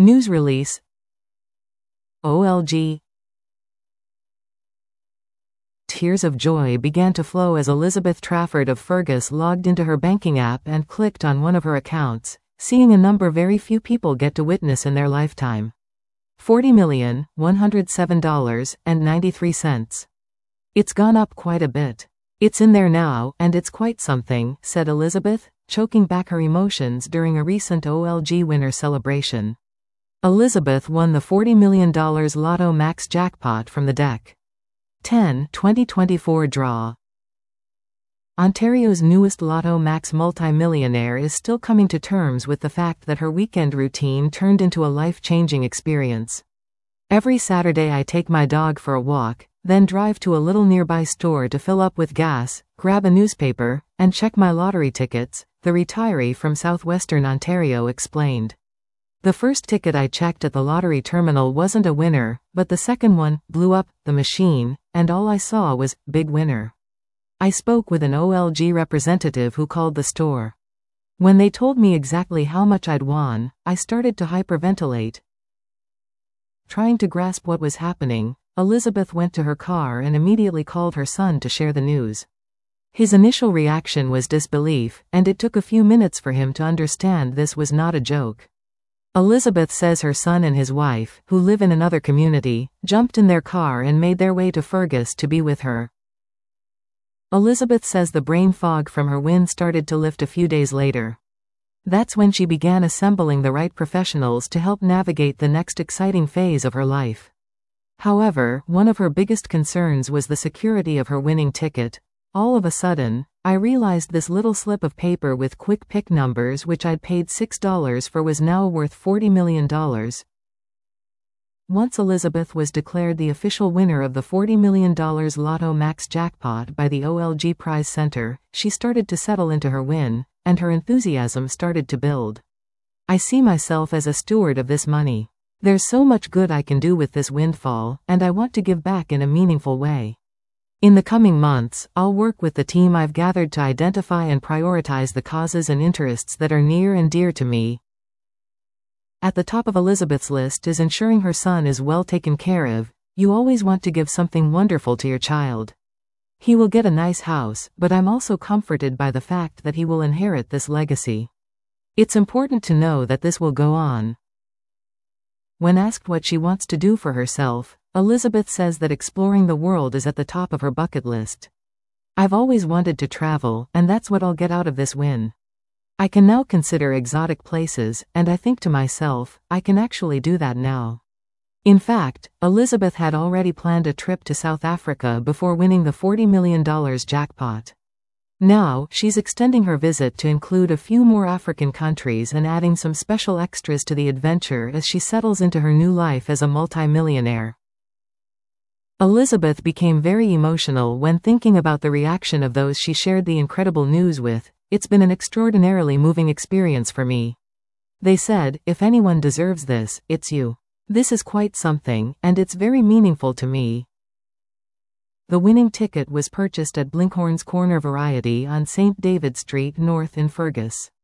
News release. OLG. Tears of joy began to flow as Elizabeth Trafford of Fergus logged into her banking app and clicked on one of her accounts, seeing a number very few people get to witness in their lifetime. $40,107.93. It's gone up quite a bit. It's in there now, and it's quite something, said Elizabeth, choking back her emotions during a recent OLG winner celebration. Elizabeth won the $40 million Lotto Max jackpot from the Dec. 10, 2024 draw. Ontario's newest Lotto Max multimillionaire is still coming to terms with the fact that her weekend routine turned into a life-changing experience. Every Saturday I take my dog for a walk, then drive to a little nearby store to fill up with gas, grab a newspaper, and check my lottery tickets, the retiree from southwestern Ontario explained. The first ticket I checked at the lottery terminal wasn't a winner, but the second one blew up the machine, and all I saw was big winner. I spoke with an OLG representative who called the store. When they told me exactly how much I'd won, I started to hyperventilate. Trying to grasp what was happening, Elizabeth went to her car and immediately called her son to share the news. His initial reaction was disbelief, and it took a few minutes for him to understand this was not a joke. Elizabeth says her son and his wife, who live in another community, jumped in their car and made their way to Fergus to be with her. Elizabeth says the brain fog from her win started to lift a few days later. That's when she began assembling the right professionals to help navigate the next exciting phase of her life. However, one of her biggest concerns was the security of her winning ticket. All of a sudden, I realized this little slip of paper with quick pick numbers which I'd paid $6 for was now worth $40 million. Once Elizabeth was declared the official winner of the $40 million Lotto Max jackpot by the OLG Prize Center, she started to settle into her win, and her enthusiasm started to build. I see myself as a steward of this money. There's so much good I can do with this windfall, and I want to give back in a meaningful way. In the coming months, I'll work with the team I've gathered to identify and prioritize the causes and interests that are near and dear to me. At the top of Elizabeth's list is ensuring her son is well taken care of. You always want to give something wonderful to your child. He will get a nice house, but I'm also comforted by the fact that he will inherit this legacy. It's important to know that this will go on. When asked what she wants to do for herself, Elizabeth says that exploring the world is at the top of her bucket list. I've always wanted to travel, and that's what I'll get out of this win. I can now consider exotic places, and I think to myself, I can actually do that now. In fact, Elizabeth had already planned a trip to South Africa before winning the $40 million jackpot. Now, she's extending her visit to include a few more African countries and adding some special extras to the adventure as she settles into her new life as a multimillionaire. Elizabeth became very emotional when thinking about the reaction of those she shared the incredible news with. It's been an extraordinarily moving experience for me. They said, if anyone deserves this, it's you. This is quite something, and it's very meaningful to me. The winning ticket was purchased at Blinkhorn's Corner Variety on St. David Street North in Fergus.